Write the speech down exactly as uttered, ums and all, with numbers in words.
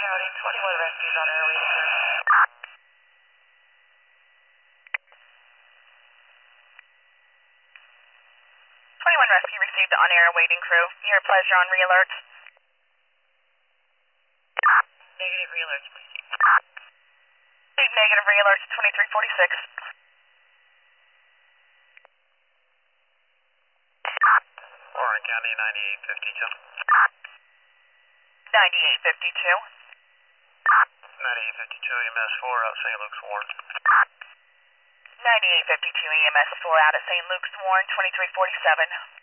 County, twenty-one rescues on air waiting crew. twenty-one rescue received on air waiting crew. Your pleasure on re-alerts. Negative re-alerts, please. Negative re-alerts, twenty-three forty-six. Warren County, ninety-eight fifty-two. ninety-eight fifty-two. ninety-eight fifty-two, E M S four out Saint Luke's Warren. ninety-eight fifty-two, E M S four out at Saint Luke's Warren, twenty-three forty-seven.